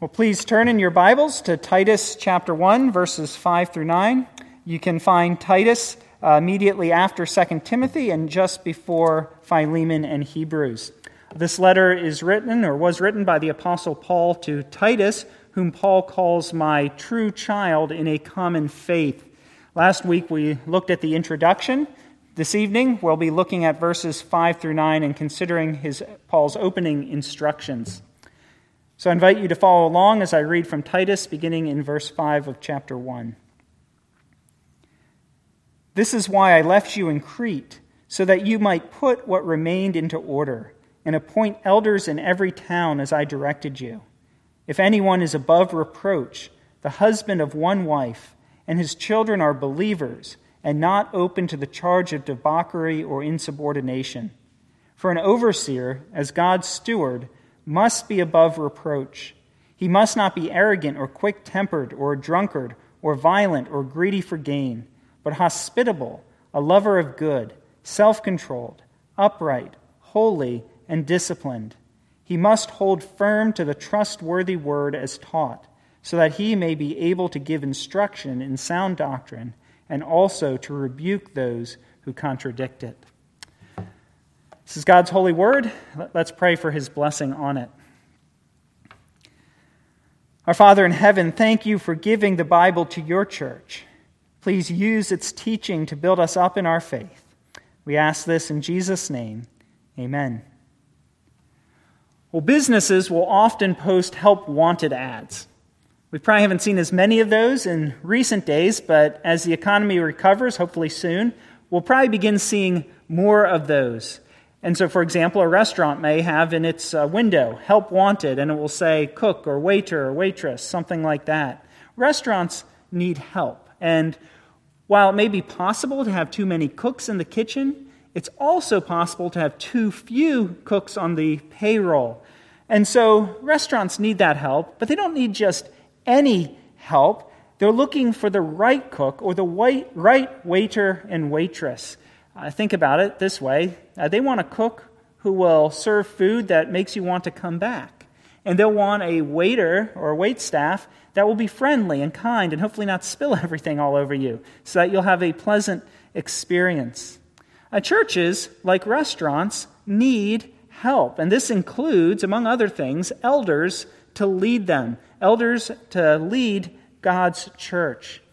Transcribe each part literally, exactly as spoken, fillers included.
Well, please turn in your Bibles to Titus chapter one, verses five through nine. You can find Titus uh, immediately after Second Timothy and just before Philemon and Hebrews. This letter is written, or was written, by the Apostle Paul to Titus, whom Paul calls my true child in a common faith. Last week we looked at the introduction. This evening we'll be looking at verses five through nine and considering his Paul's opening instructions. So I invite you to follow along as I read from Titus, beginning in verse five of chapter one. This is why I left you in Crete, so that you might put what remained into order, and appoint elders in every town as I directed you. If anyone is above reproach, the husband of one wife, and his children are believers, and not open to the charge of debauchery or insubordination. For an overseer, as God's steward, must be above reproach. He must not be arrogant or quick-tempered or a drunkard or violent or greedy for gain, but hospitable, a lover of good, self-controlled, upright, holy, and disciplined. He must hold firm to the trustworthy word as taught, so that he may be able to give instruction in sound doctrine and also to rebuke those who contradict it. This is God's holy word. Let's pray for his blessing on it. Our Father in heaven, thank you for giving the Bible to your church. Please use its teaching to build us up in our faith. We ask this in Jesus' name. Amen. Well, businesses will often post help wanted ads. We probably haven't seen as many of those in recent days, but as the economy recovers, hopefully soon, we'll probably begin seeing more of those. And so, for example, a restaurant may have in its uh, window, help wanted, and it will say cook or waiter or waitress, something like that. Restaurants need help. And while it may be possible to have too many cooks in the kitchen, it's also possible to have too few cooks on the payroll. And so restaurants need that help, but they don't need just any help. They're looking for the right cook or the right, right waiter and waitress. Uh, think about it this way. Uh, they want a cook who will serve food that makes you want to come back. And they'll want a waiter or a waitstaff that will be friendly and kind and hopefully not spill everything all over you so that you'll have a pleasant experience. Uh, churches, like restaurants, need help. And this includes, among other things, elders to lead them. Elders to lead God's church.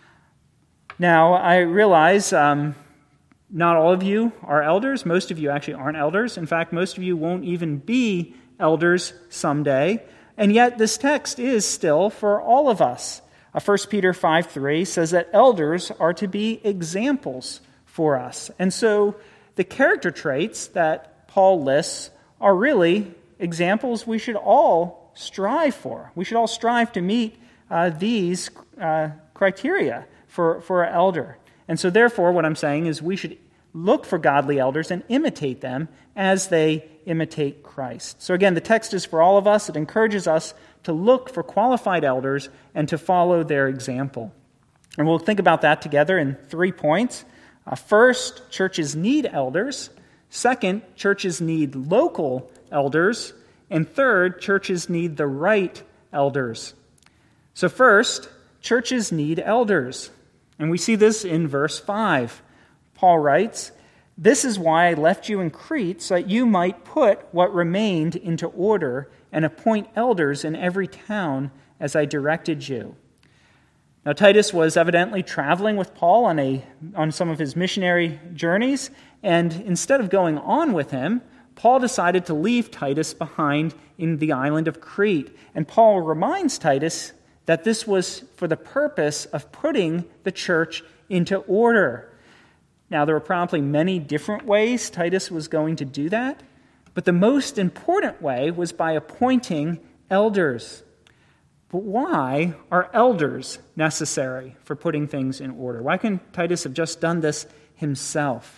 Now, I realize um, not all of you are elders. Most of you actually aren't elders. In fact, most of you won't even be elders someday. And yet this text is still for all of us. Uh, First Peter five three says that elders are to be examples for us. And so the character traits that Paul lists are really examples we should all strive for. We should all strive to meet uh, these uh, criteria for, for an elder. And so therefore, what I'm saying is we should look for godly elders and imitate them as they imitate Christ. So again, the text is for all of us. It encourages us to look for qualified elders and to follow their example. And we'll think about that together in three points. Uh, first, churches need elders. Second, churches need local elders. And third, churches need the right elders. So first, churches need elders. And we see this in verse five. Paul writes, "This is why I left you in Crete, so that you might put what remained into order and appoint elders in every town as I directed you." Now, Titus was evidently traveling with Paul on a on some of his missionary journeys, and instead of going on with him, Paul decided to leave Titus behind in the island of Crete. And Paul reminds Titus that this was for the purpose of putting the church into order. Now, there were probably many different ways Titus was going to do that, but the most important way was by appointing elders. But why are elders necessary for putting things in order? Why couldn't Titus have just done this himself?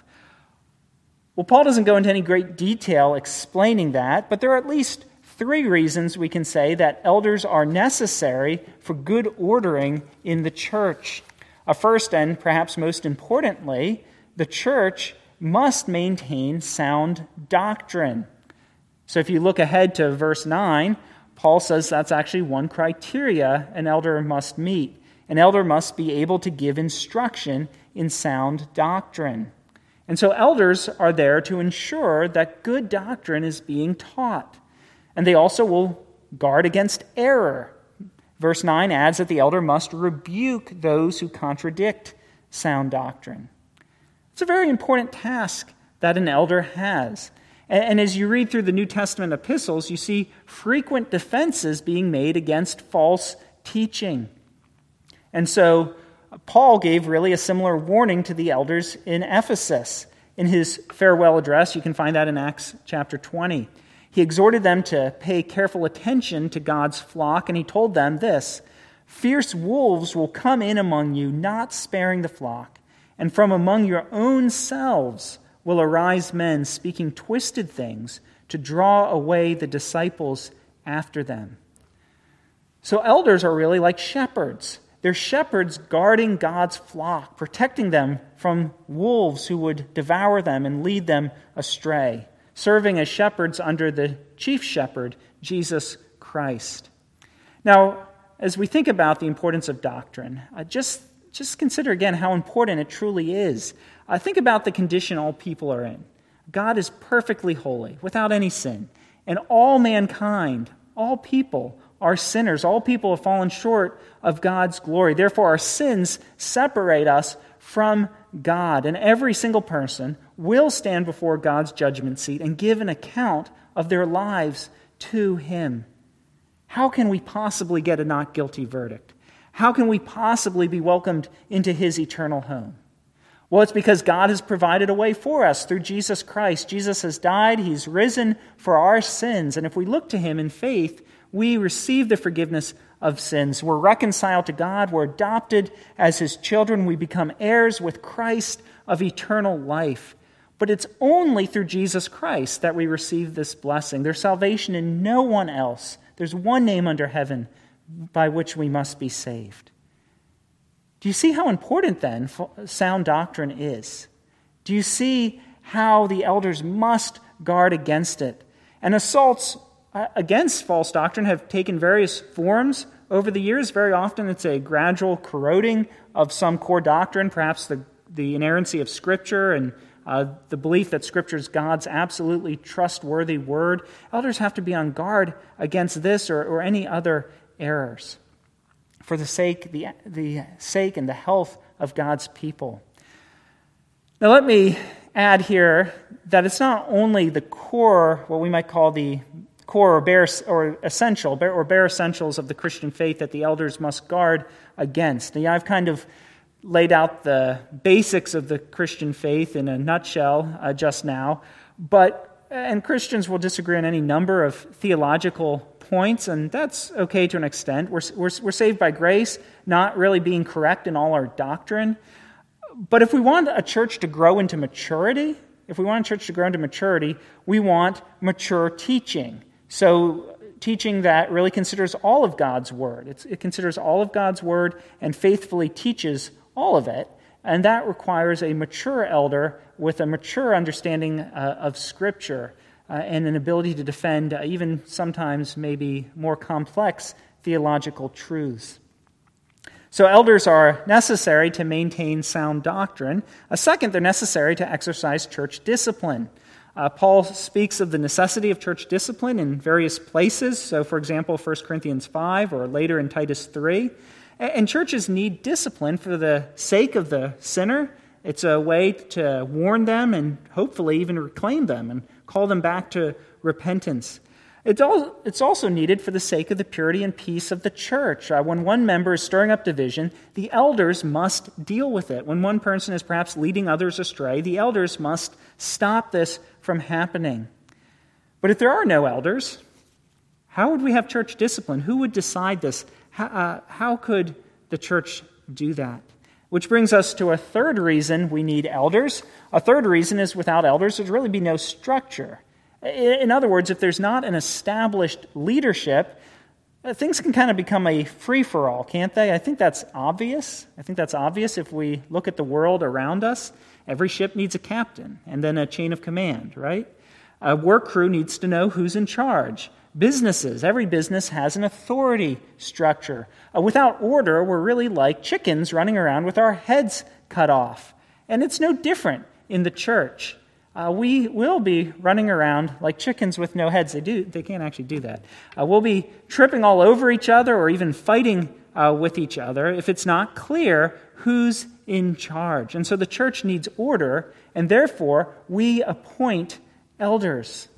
Well, Paul doesn't go into any great detail explaining that, but there are at least three reasons we can say that elders are necessary for good ordering in the church. Uh, first, and perhaps most importantly, the church must maintain sound doctrine. So if you look ahead to verse nine, Paul says that's actually one criteria an elder must meet. An elder must be able to give instruction in sound doctrine. And so elders are there to ensure that good doctrine is being taught. And they also will guard against error. Verse nine adds that the elder must rebuke those who contradict sound doctrine. It's a very important task that an elder has. And as you read through the New Testament epistles, you see frequent defenses being made against false teaching. And so Paul gave really a similar warning to the elders in Ephesus. In his farewell address, you can find that in Acts chapter twenty. He exhorted them to pay careful attention to God's flock, and he told them this: "Fierce wolves will come in among you, not sparing the flock, and from among your own selves will arise men speaking twisted things to draw away the disciples after them." So elders are really like shepherds. They're shepherds guarding God's flock, protecting them from wolves who would devour them and lead them astray, serving as shepherds under the chief shepherd, Jesus Christ. Now, as we think about the importance of doctrine, uh, just, just consider again how important it truly is. Uh, think about the condition all people are in. God is perfectly holy, without any sin, and all mankind, all people, are sinners. All people have fallen short of God's glory. Therefore, our sins separate us from God. And every single person will stand before God's judgment seat and give an account of their lives to Him. How can we possibly get a not guilty verdict? How can we possibly be welcomed into His eternal home? Well, it's because God has provided a way for us through Jesus Christ. Jesus has died. He's risen for our sins. And if we look to Him in faith, we receive the forgiveness of sins. We're reconciled to God. We're adopted as His children. We become heirs with Christ of eternal life. But it's only through Jesus Christ that we receive this blessing. There's salvation in no one else. There's one name under heaven by which we must be saved. Do you see how important then sound doctrine is? Do you see how the elders must guard against it? And assaults against false doctrine have taken various forms over the years. Very often it's a gradual corroding of some core doctrine, perhaps the, the inerrancy of Scripture and uh, the belief that Scripture is God's absolutely trustworthy word. Elders have to be on guard against this or, or any other errors for the sake, the, the sake and the health of God's people. Now let me add here that it's not only the core, what we might call the core or bare or essential or bare essentials of the Christian faith that the elders must guard against. Now, I've kind of laid out the basics of the Christian faith in a nutshell uh, just now, but and Christians will disagree on any number of theological points, and that's okay to an extent. We're we're, we're saved by grace, not really being correct in all our doctrine. But if we want a church to grow into maturity, if we want a church to grow into maturity, we want mature teaching. So teaching that really considers all of God's Word. It's, it considers all of God's Word and faithfully teaches all of it. And that requires a mature elder with a mature understanding uh, of Scripture uh, and an ability to defend uh, even sometimes maybe more complex theological truths. So elders are necessary to maintain sound doctrine. A second, they're necessary to exercise church discipline. Uh, Paul speaks of the necessity of church discipline in various places. So, for example, First Corinthians five or later in Titus three. And churches need discipline for the sake of the sinner. It's a way to warn them and hopefully even reclaim them and call them back to repentance. It's also needed for the sake of the purity and peace of the church. Uh, when one member is stirring up division, the elders must deal with it. When one person is perhaps leading others astray, the elders must stop this from happening. But if there are no elders, how would we have church discipline? Who would decide this? How, uh, how could the church do that? Which brings us to a third reason we need elders. A third reason is without elders, there'd really be no structure. In other words, if there's not an established leadership, things can kind of become a free-for-all, can't they? I think that's obvious. I think that's obvious if we look at the world around us. Every ship needs a captain and then a chain of command, right? A work crew needs to know who's in charge. businesses. Every business has an authority structure. Uh, without order, we're really like chickens running around with our heads cut off. And it's no different in the church. Uh, we will be running around like chickens with no heads. They do. They can't actually do that. Uh, we'll be tripping all over each other or even fighting uh, with each other if it's not clear who's in charge. And so the church needs order, and therefore we appoint elders.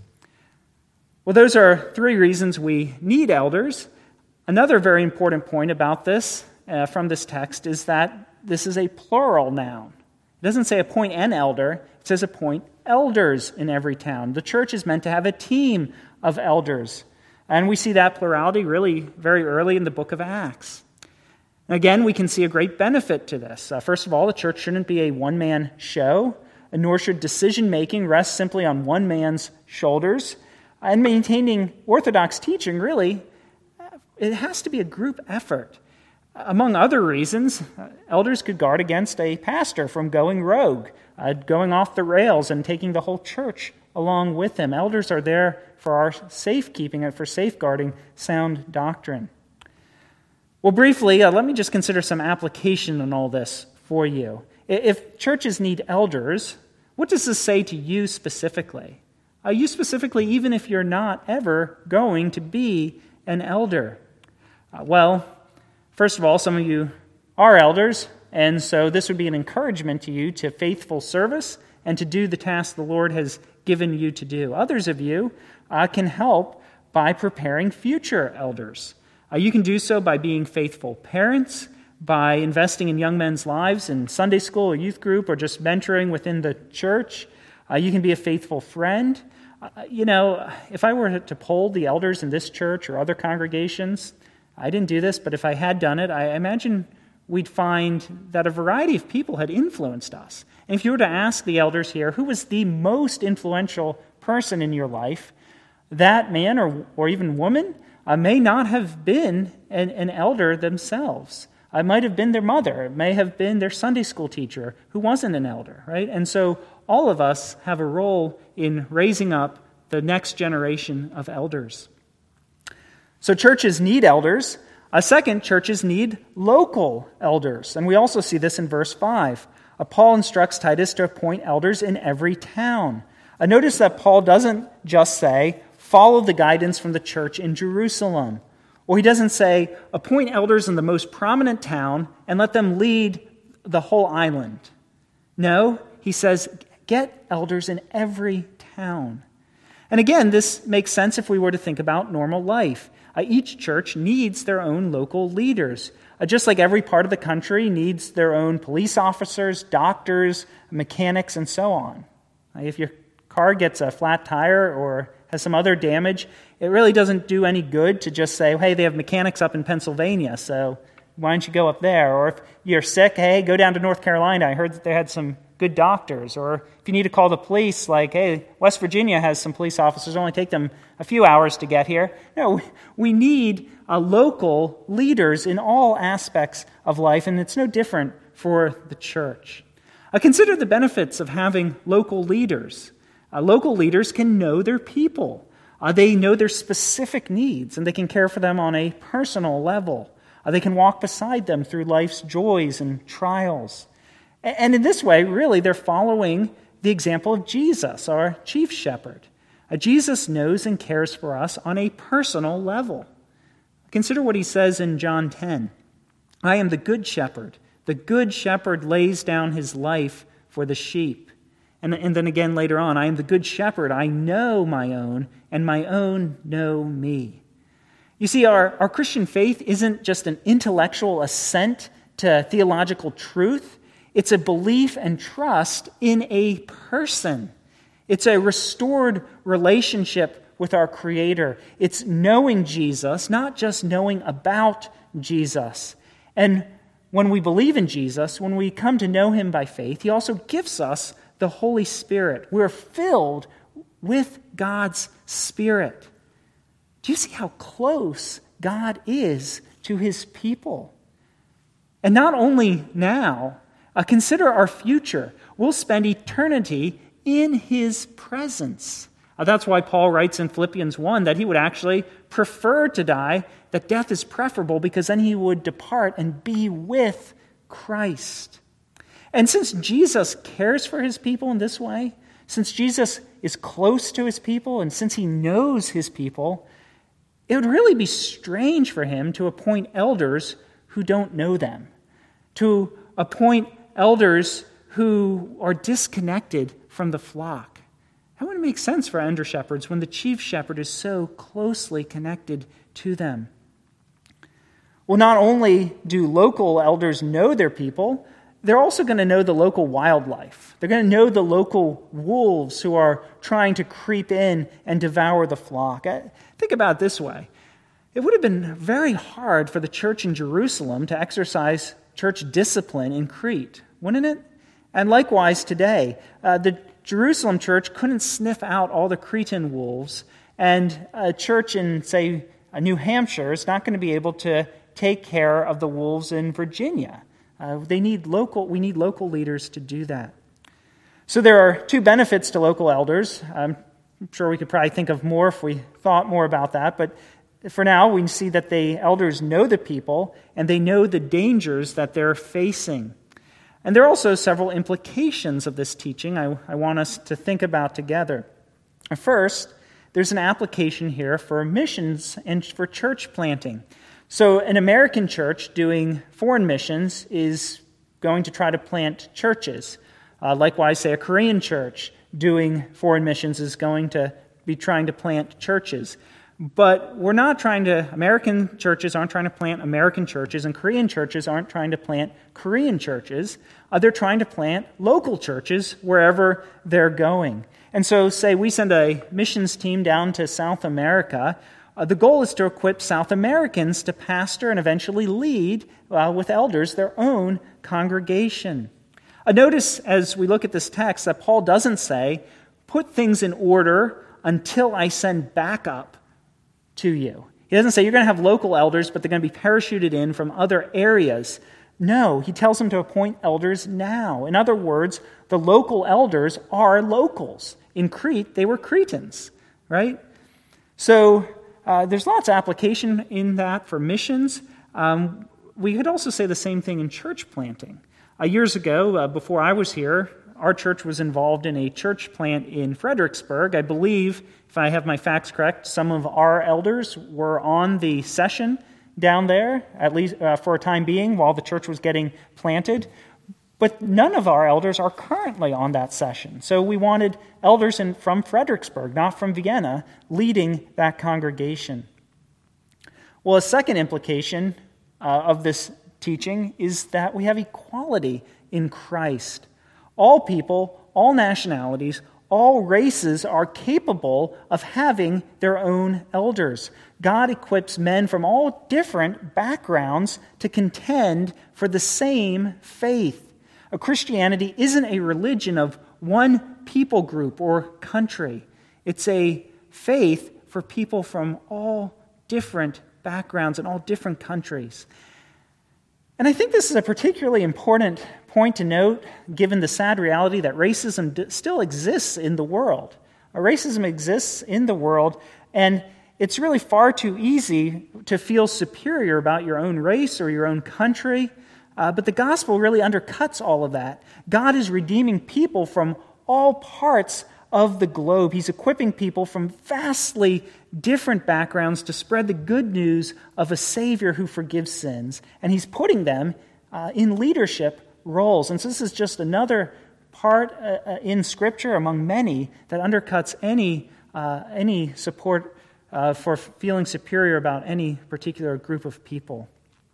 Well, those are three reasons we need elders. Another very important point about this uh, from this text is that this is a plural noun. It doesn't say appoint an elder. It says appoint elders in every town. The church is meant to have a team of elders. And we see that plurality really very early in the book of Acts. Again, we can see a great benefit to this. Uh, first of all, the church shouldn't be a one-man show, nor should decision-making rest simply on one man's shoulders. And maintaining Orthodox teaching, really, it has to be a group effort. Among other reasons, uh, elders could guard against a pastor from going rogue, uh, going off the rails and taking the whole church along with him. Elders are there for our safekeeping and for safeguarding sound doctrine. Well, briefly, uh, let me just consider some application in all this for you. If churches need elders, what does this say to you specifically? Uh, you specifically, even if you're not ever going to be an elder. Uh, well, first of all, some of you are elders, and so this would be an encouragement to you to faithful service and to do the task the Lord has given you to do. Others of you uh, can help by preparing future elders. Uh, you can do so by being faithful parents, by investing in young men's lives in Sunday school or youth group, or just mentoring within the church. Uh, you can be a faithful friend. Uh, you know, if I were to poll the elders in this church or other congregations, I didn't do this, but if I had done it, I imagine we'd find that a variety of people had influenced us. And if you were to ask the elders here, who was the most influential person in your life, that man or, or even woman uh, may not have been an, an elder themselves. It might have been their mother. It may have been their Sunday school teacher who wasn't an elder, right? And so all of us have a role in raising up the next generation of elders. So churches need elders. A second, churches need local elders. And we also see this in verse five. Uh, Paul instructs Titus to appoint elders in every town. Uh, notice that Paul doesn't just say, follow the guidance from the church in Jerusalem. Or he doesn't say, appoint elders in the most prominent town and let them lead the whole island. No, he says, get elders in every town. And again, this makes sense if we were to think about normal life. Uh, each church needs their own local leaders. Uh, just like every part of the country needs their own police officers, doctors, mechanics, and so on. Uh, if your car gets a flat tire or has some other damage, it really doesn't do any good to just say, hey, they have mechanics up in Pennsylvania, so why don't you go up there? Or if you're sick, hey, go down to North Carolina. I heard that they had some good doctors. Or if you need to call the police, like, hey, West Virginia has some police officers. It'll only take them a few hours to get here. No, we need uh, local leaders in all aspects of life, and it's no different for the church. Uh, consider the benefits of having local leaders. Uh, local leaders can know their people. Uh, they know their specific needs, and they can care for them on a personal level. Uh, they can walk beside them through life's joys and trials. And, and in this way, really, they're following the example of Jesus, our chief shepherd. Uh, Jesus knows and cares for us on a personal level. Consider what he says in John ten. I am the good shepherd. The good shepherd lays down his life for the sheep. And, and then again later on, I am the good shepherd. I know my own, and my own know me. You see, our, our Christian faith isn't just an intellectual assent to theological truth. It's a belief and trust in a person. It's a restored relationship with our Creator. It's knowing Jesus, not just knowing about Jesus. And when we believe in Jesus, when we come to know him by faith, he also gives us the Holy Spirit. We're filled with God's Spirit. Do you see how close God is to his people? And not only now, uh, consider our future. We'll spend eternity in his presence. Uh, that's why Paul writes in Philippians one that he would actually prefer to die, that death is preferable because then he would depart and be with Christ. And since Jesus cares for his people in this way, since Jesus is close to his people, and since he knows his people, it would really be strange for him to appoint elders who don't know them, to appoint elders who are disconnected from the flock. That wouldn't make sense for under shepherds when the chief shepherd is so closely connected to them. Well, not only do local elders know their people, they're also going to know the local wildlife. They're going to know the local wolves who are trying to creep in and devour the flock. Think about it this way. It would have been very hard for the church in Jerusalem to exercise church discipline in Crete, wouldn't it? And likewise today, uh, the Jerusalem church couldn't sniff out all the Cretan wolves, and a church in, say, New Hampshire is not going to be able to take care of the wolves in Virginia. Uh, they need local. We need local leaders to do that. So there are two benefits to local elders. I'm sure we could probably think of more if we thought more about that, but for now we see that the elders know the people and they know the dangers that they're facing. And there are also several implications of this teaching I, I want us to think about together. First, there's an application here for missions and for church planting. So an American church doing foreign missions is going to try to plant churches. Uh, likewise, say a Korean church doing foreign missions is going to be trying to plant churches. But we're not trying to, American churches aren't trying to plant American churches, and Korean churches aren't trying to plant Korean churches. Uh, they're trying to plant local churches wherever they're going. And so, say we send a missions team down to South America. Uh, the goal is to equip South Americans to pastor and eventually lead uh, with elders their own congregation. Uh, notice as we look at this text that Paul doesn't say, put things in order until I send backup to you. He doesn't say you're going to have local elders, but they're going to be parachuted in from other areas. No, he tells them to appoint elders now. In other words, the local elders are locals. In Crete, they were Cretans, right? So uh, there's lots of application in that for missions. Um, we could also say the same thing in church planting. Uh, years ago, uh, before I was here, our church was involved in a church plant in Fredericksburg. I believe, if I have my facts correct, some of our elders were on the session down there, at least uh, for a time being, while the church was getting planted. But none of our elders are currently on that session. So we wanted elders in, from Fredericksburg, not from Vienna, leading that congregation. Well, a second implication uh, of this teaching is that we have equality in Christ. All people, all nationalities, all races are capable of having their own elders. God equips men from all different backgrounds to contend for the same faith. A Christianity isn't a religion of one people group or country. It's a faith for people from all different backgrounds and all different countries. And I think this is a particularly important point to note, given the sad reality that racism d- still exists in the world. Uh, racism exists in the world, and it's really far too easy to feel superior about your own race or your own country, uh, but the gospel really undercuts all of that. God is redeeming people from all parts of the globe. He's equipping people from vastly different backgrounds to spread the good news of a Savior who forgives sins, and he's putting them uh, in leadership roles. And so this is just another part uh, in Scripture among many that undercuts any uh, any support uh, for feeling superior about any particular group of people.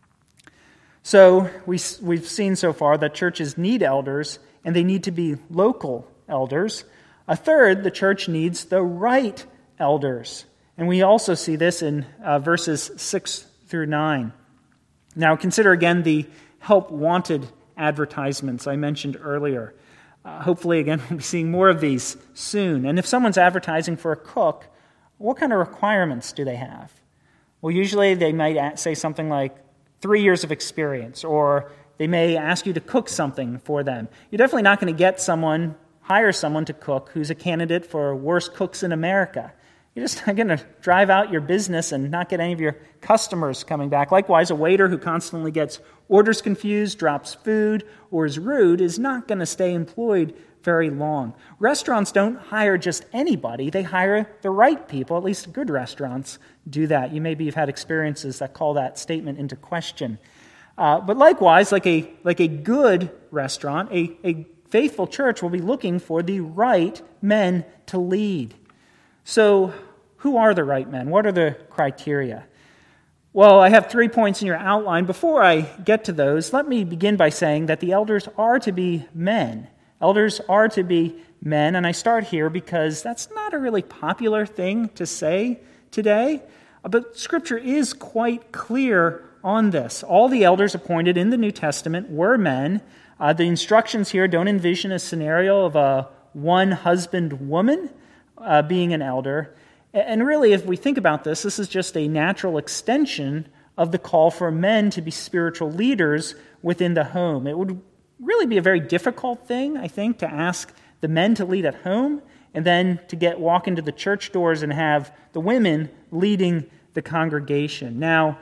So we, we've seen so far that churches need elders, and they need to be local elders. A third, the church needs the right elders. And we also see this in uh, verses six through nine. Now consider again the help wanted advertisements I mentioned earlier. Uh, hopefully, again, we'll be seeing more of these soon. And if someone's advertising for a cook, what kind of requirements do they have? Well, usually they might say something like three years of experience, or they may ask you to cook something for them. You're definitely not going to get someone hire someone to cook who's a candidate for worst cooks in America. You're just not going to drive out your business and not get any of your customers coming back. Likewise, a waiter who constantly gets orders confused, drops food, or is rude is not going to stay employed very long. Restaurants don't hire just anybody. They hire the right people. At least good restaurants do that. You maybe have had experiences that call that statement into question. Uh, but likewise, like a like a good restaurant, a, a faithful church will be looking for the right men to lead. So, who are the right men? What are the criteria? Well, I have three points in your outline. Before I get to those, let me begin by saying that the elders are to be men. Elders are to be men, and I start here because that's not a really popular thing to say today, but Scripture is quite clear on this. All the elders appointed in the New Testament were men. Uh, the instructions here don't envision a scenario of a one-husband woman uh, being an elder. And really, if we think about this, this is just a natural extension of the call for men to be spiritual leaders within the home. It would really be a very difficult thing, I think, to ask the men to lead at home and then to get walk into the church doors and have the women leading the congregation. Now,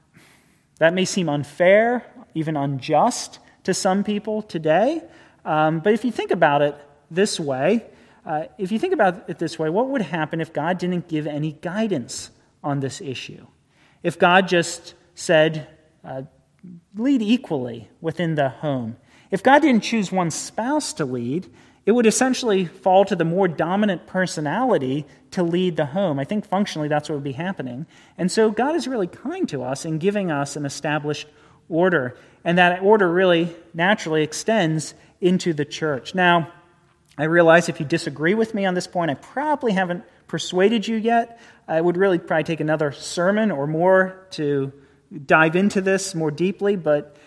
that may seem unfair, even unjust to some people today, um, but if you think about it this way, uh, if you think about it this way, what would happen if God didn't give any guidance on this issue? If God just said, uh, lead equally within the home. If God didn't choose one spouse to lead, it would essentially fall to the more dominant personality to lead the home. I think functionally that's what would be happening. And so God is really kind to us in giving us an established order. And that order really naturally extends into the church. Now, I realize if you disagree with me on this point, I probably haven't persuaded you yet. I would really probably take another sermon or more to dive into this more deeply, but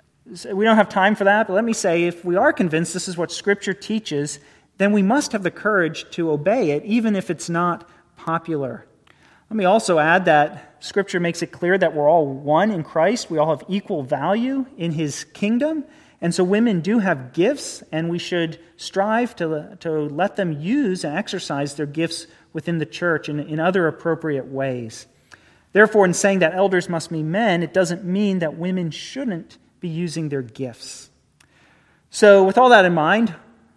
we don't have time for that. But let me say, if we are convinced this is what Scripture teaches, then we must have the courage to obey it, even if it's not popular. Let me also add that Scripture makes it clear that we're all one in Christ. We all have equal value in His kingdom. And so women do have gifts, and we should strive to, to let them use and exercise their gifts within the church in, in other appropriate ways. Therefore, in saying that elders must be men, it doesn't mean that women shouldn't be using their gifts. So with all that in mind,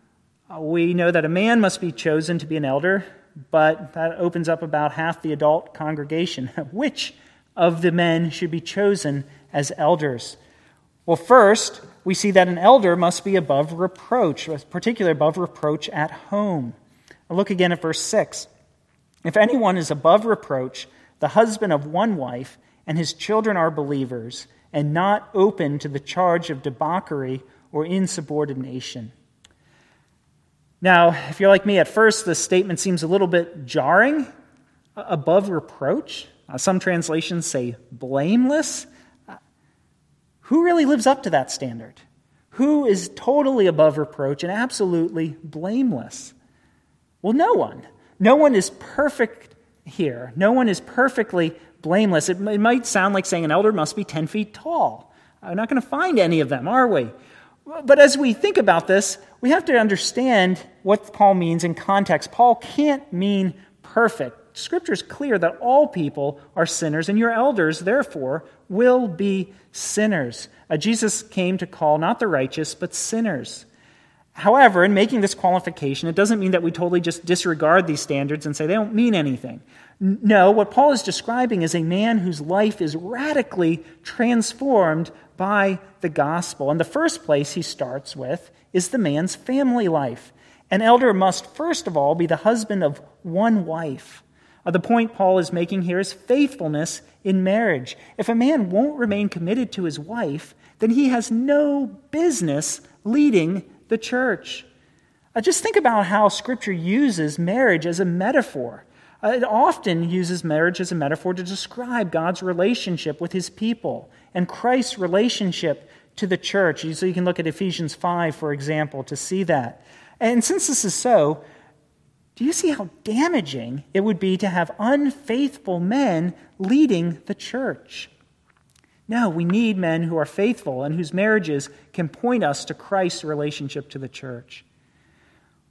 we know that a man must be chosen to be an elder, but that opens up about half the adult congregation. Which of the men should be chosen as elders? Well, first, we see that an elder must be above reproach, particularly above reproach at home. I'll look again at verse six. If anyone is above reproach, the husband of one wife, and his children are believers, and not open to the charge of debauchery or insubordination. Now, if you're like me, at first this statement seems a little bit jarring. Above reproach? Uh, some translations say blameless. Uh, who really lives up to that standard? Who is totally above reproach and absolutely blameless? Well, no one. No one is perfect here. No one is perfectly blameless. It, it might sound like saying an elder must be ten feet tall. We're not going to find any of them, are we? But as we think about this, we have to understand what Paul means in context. Paul can't mean perfect. Scripture is clear that all people are sinners, and your elders, therefore, will be sinners. Uh, Jesus came to call not the righteous, but sinners. However, in making this qualification, it doesn't mean that we totally just disregard these standards and say they don't mean anything. No, what Paul is describing is a man whose life is radically transformed by the gospel. And the first place he starts with is the man's family life. An elder must, first of all, be the husband of one wife. Uh, the point Paul is making here is faithfulness in marriage. If a man won't remain committed to his wife, then he has no business leading the church. Uh, just think about how Scripture uses marriage as a metaphor. Uh, it often uses marriage as a metaphor to describe God's relationship with His people and Christ's relationship to the church. So you can look at Ephesians five, for example, to see that. And since this is so, do you see how damaging it would be to have unfaithful men leading the church? No, we need men who are faithful and whose marriages can point us to Christ's relationship to the church.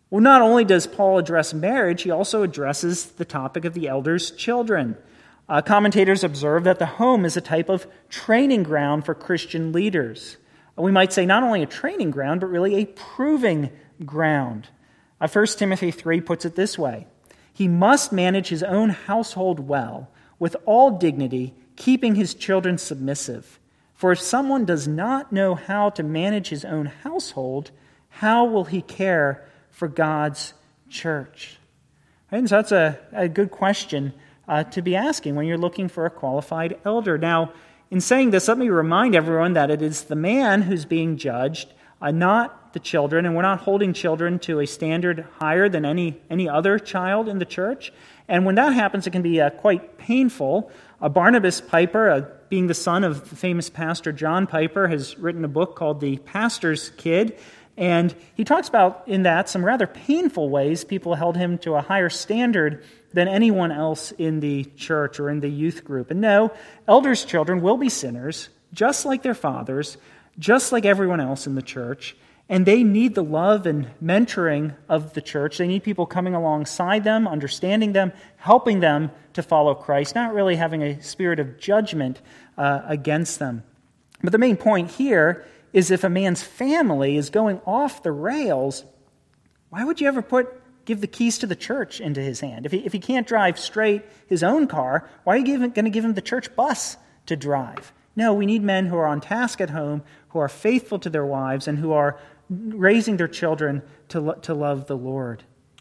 Well, not only does Paul address marriage, he also addresses the topic of the elders' children. Uh, commentators observe that the home is a type of training ground for Christian leaders. We might say not only a training ground, but really a proving ground. Uh, First Timothy three puts it this way: he must manage his own household well, with all dignity, keeping his children submissive. For if someone does not know how to manage his own household, how will he care for God's church? Right? And so that's a, a good question uh, to be asking when you're looking for a qualified elder. Now, in saying this, let me remind everyone that it is the man who's being judged, uh, not the children, and we're not holding children to a standard higher than any, any other child in the church. And when that happens, it can be uh, quite painful. Uh, Barnabas Piper, uh, being the son of the famous pastor John Piper, has written a book called The Pastor's Kid, and he talks about in that some rather painful ways people held him to a higher standard than anyone else in the church or in the youth group. And no, elders' children will be sinners, just like their fathers, just like everyone else in the church, and they need the love and mentoring of the church. They need people coming alongside them, understanding them, helping them to follow Christ, not really having a spirit of judgment uh, against them. But the main point here is if a man's family is going off the rails, why would you ever put give the keys to the church into his hand? If he, if he can't drive straight his own car, why are you going to give him the church bus to drive? No, we need men who are on task at home, who are faithful to their wives, and who are raising their children to, lo- to love the Lord.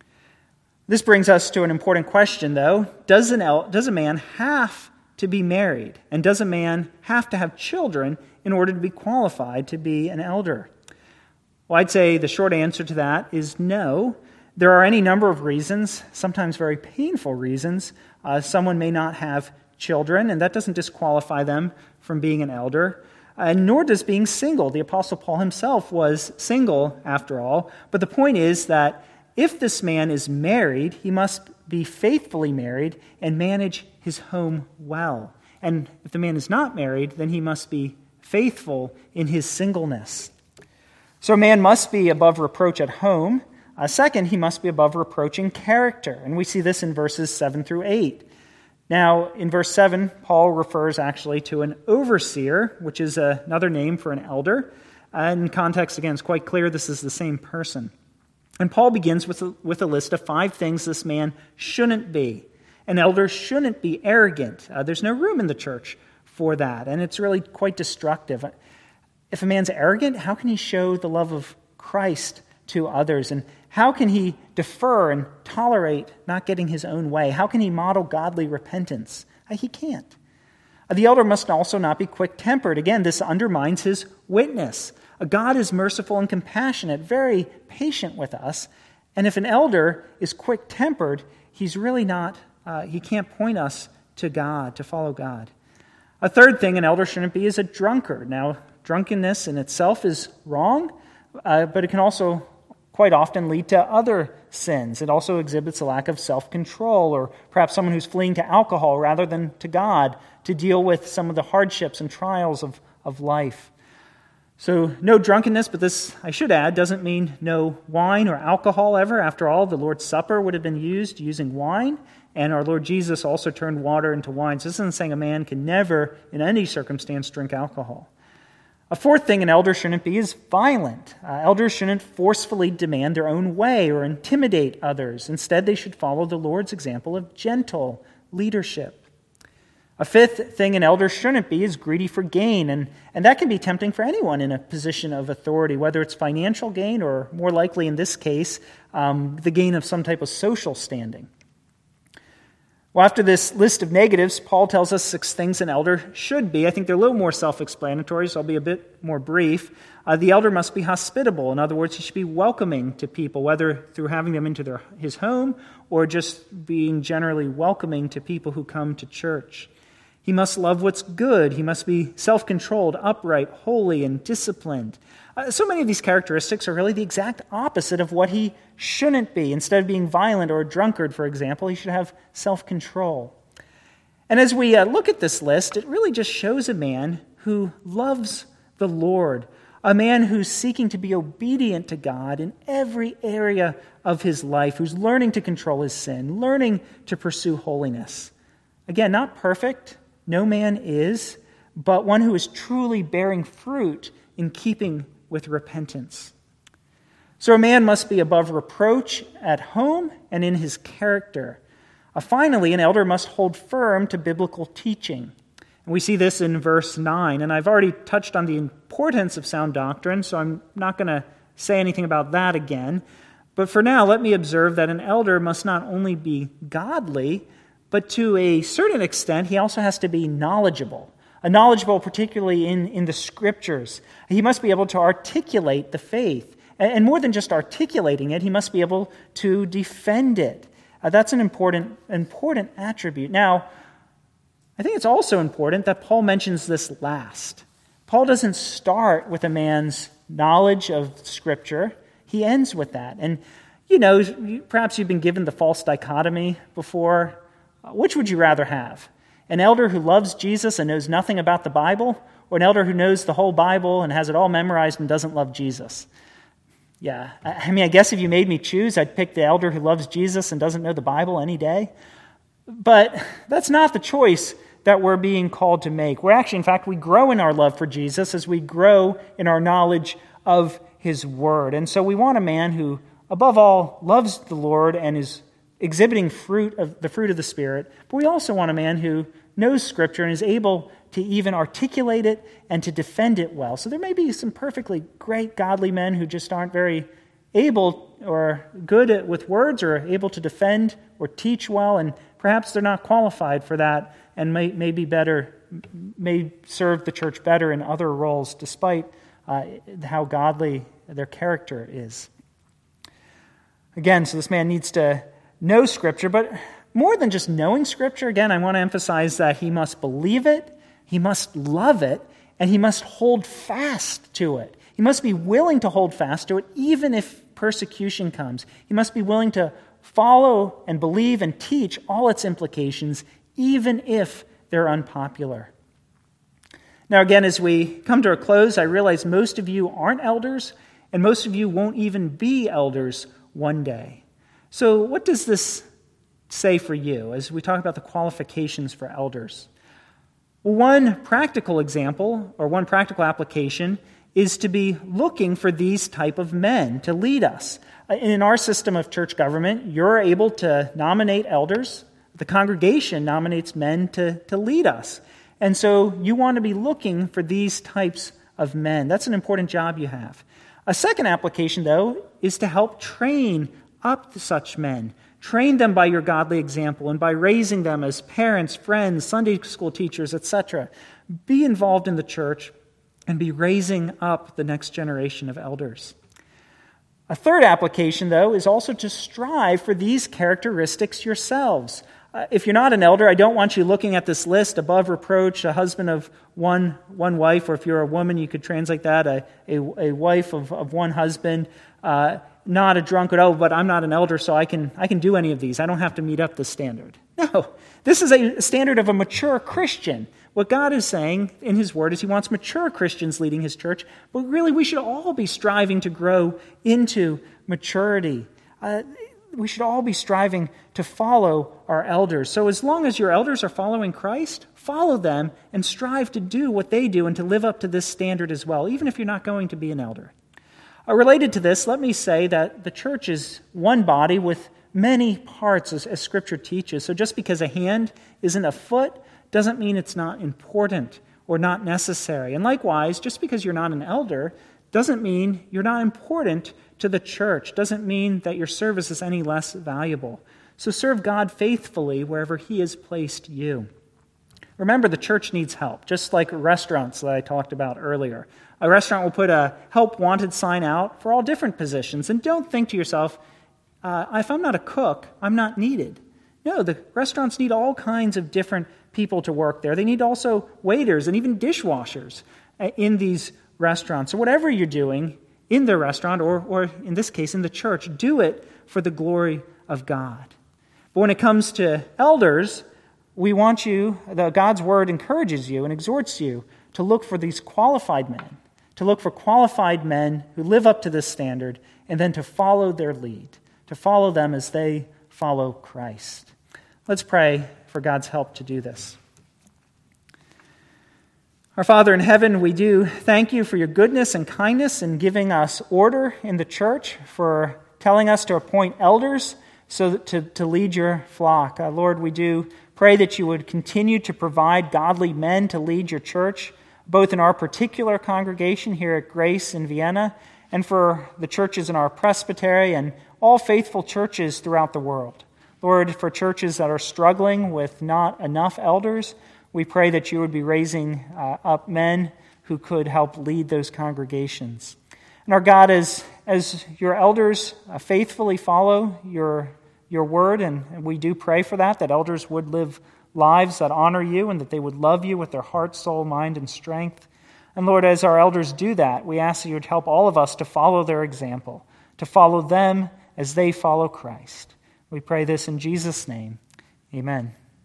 This brings us to an important question, though. Does, an el- does a man have to be married? And does a man have to have children in order to be qualified to be an elder? Well, I'd say the short answer to that is no. There are any number of reasons, sometimes very painful reasons. Uh, someone may not have children, and that doesn't disqualify them from being an elder. And uh, nor does being single. The Apostle Paul himself was single, after all. But the point is that if this man is married, he must be faithfully married and manage his home well. And if the man is not married, then he must be faithful in his singleness. So a man must be above reproach at home. Uh, second, he must be above reproach in character. And we see this in verses seven through eight. Now, in verse seven, Paul refers actually to an overseer, which is a, another name for an elder. Uh, in context, again, it's quite clear this is the same person. And Paul begins with a, with a list of five things this man shouldn't be. An elder shouldn't be arrogant. Uh, there's no room in the church for that, and it's really quite destructive. If a man's arrogant, how can he show the love of Christ to others? And how can he defer and tolerate not getting his own way? How can he model godly repentance? He can't. The elder must also not be quick-tempered. Again, this undermines his witness. God is merciful and compassionate, very patient with us. And if an elder is quick-tempered, he's really not, uh, he can't point us to God, to follow God. A third thing an elder shouldn't be is a drunkard. Now, drunkenness in itself is wrong, uh, but it can also quite often lead to other sins. It also exhibits a lack of self-control, or perhaps someone who's fleeing to alcohol rather than to God to deal with some of the hardships and trials of, of life. So no drunkenness, but this, I should add, doesn't mean no wine or alcohol ever. After all, the Lord's Supper would have been used using wine, and our Lord Jesus also turned water into wine. So this isn't saying a man can never, in any circumstance, drink alcohol. A fourth thing an elder shouldn't be is violent. Uh, elders shouldn't forcefully demand their own way or intimidate others. Instead, they should follow the Lord's example of gentle leadership. A fifth thing an elder shouldn't be is greedy for gain, and, and that can be tempting for anyone in a position of authority, whether it's financial gain or, more likely in this case, um, the gain of some type of social standing. Well, after this list of negatives, Paul tells us six things an elder should be. I think they're a little more self-explanatory, so I'll be a bit more brief. Uh, the elder must be hospitable. In other words, he should be welcoming to people, whether through having them into their, his home or just being generally welcoming to people who come to church. He must love what's good. He must be self-controlled, upright, holy, and disciplined. Uh, so many of these characteristics are really the exact opposite of what he shouldn't be. Instead of being violent or a drunkard, for example, he should have self-control. And as we uh, look at this list, it really just shows a man who loves the Lord, a man who's seeking to be obedient to God in every area of his life, who's learning to control his sin, learning to pursue holiness. Again, not perfect, no man is, but one who is truly bearing fruit in keeping with repentance. So a man must be above reproach at home and in his character. Uh, finally, an elder must hold firm to biblical teaching. And we see this in verse nine, and I've already touched on the importance of sound doctrine, so I'm not going to say anything about that again. But for now, let me observe that an elder must not only be godly, but to a certain extent, he also has to be knowledgeable. A knowledgeable particularly in, in the Scriptures. He must be able to articulate the faith. And more than just articulating it, he must be able to defend it. Uh, that's an important, important attribute. Now, I think it's also important that Paul mentions this last. Paul doesn't start with a man's knowledge of Scripture. He ends with that. And, you know, perhaps you've been given the false dichotomy before. Which would you rather have? An elder who loves Jesus and knows nothing about the Bible, or an elder who knows the whole Bible and has it all memorized and doesn't love Jesus? Yeah, I mean, I guess if you made me choose, I'd pick the elder who loves Jesus and doesn't know the Bible any day. But that's not the choice that we're being called to make. We're actually, in fact, we grow in our love for Jesus as we grow in our knowledge of His Word. And so we want a man who, above all, loves the Lord and is exhibiting fruit of the fruit of the Spirit. But we also want a man who knows Scripture and is able to even articulate it and to defend it well. So there may be some perfectly great godly men who just aren't very able or good at, with words or able to defend or teach well, and perhaps they're not qualified for that and may, may be better, may serve the church better in other roles despite uh, how godly their character is. Again, so this man needs to know Scripture, but more than just knowing Scripture, again, I want to emphasize that he must believe it, he must love it, and he must hold fast to it. He must be willing to hold fast to it, even if persecution comes. He must be willing to follow and believe and teach all its implications, even if they're unpopular. Now, again, as we come to a close, I realize most of you aren't elders, and most of you won't even be elders one day. So what does this say for you as we talk about the qualifications for elders? Well, one practical example or one practical application is to be looking for these type of men to lead us. In our system of church government, you're able to nominate elders. The congregation nominates men to, to lead us. And so you want to be looking for these types of men. That's an important job you have. A second application, though, is to help train up such men. Train them by your godly example and by raising them as parents, friends, Sunday school teachers, et cetera. Be involved in the church and be raising up the next generation of elders. A third application, though, is also to strive for these characteristics yourselves. Uh, if you're not an elder, I don't want you looking at this list, above reproach, a husband of one one wife, or if you're a woman, you could translate that, a, a, a wife of, of one husband, uh, not a drunkard, oh, but I'm not an elder, so I can I can do any of these. I don't have to meet up the standard. No, this is a standard of a mature Christian. What God is saying in His Word is He wants mature Christians leading His church, but really we should all be striving to grow into maturity. Uh, we should all be striving to follow our elders. So as long as your elders are following Christ, follow them and strive to do what they do and to live up to this standard as well, even if you're not going to be an elder. Uh, related to this, let me say that the church is one body with many parts, as, as Scripture teaches. So just because a hand isn't a foot doesn't mean it's not important or not necessary. And likewise, just because you're not an elder doesn't mean you're not important to the church, doesn't mean that your service is any less valuable. So serve God faithfully wherever He has placed you. Remember, the church needs help, just like restaurants that I talked about earlier. A restaurant will put a help wanted sign out for all different positions. And don't think to yourself, uh, if I'm not a cook, I'm not needed. No, the restaurants need all kinds of different people to work there. They need also waiters and even dishwashers in these restaurants. So whatever you're doing in the restaurant, or, or in this case in the church, do it for the glory of God. But when it comes to elders, we want you, the God's Word encourages you and exhorts you to look for these qualified men, to look for qualified men who live up to this standard, and then to follow their lead, to follow them as they follow Christ. Let's pray for God's help to do this. Our Father in heaven, we do thank you for your goodness and kindness in giving us order in the church, for telling us to appoint elders so that to, to lead your flock. Uh, Lord, we do pray that you would continue to provide godly men to lead your church, both in our particular congregation here at Grace in Vienna and for the churches in our presbytery and all faithful churches throughout the world. Lord, for churches that are struggling with not enough elders, we pray that you would be raising uh, up men who could help lead those congregations. And our God, as, as your elders uh, faithfully follow your, your word, and we do pray for that, that elders would live lives that honor you and that they would love you with their heart, soul, mind, and strength. And Lord, as our elders do that, we ask that you would help all of us to follow their example, to follow them as they follow Christ. We pray this in Jesus' name. Amen.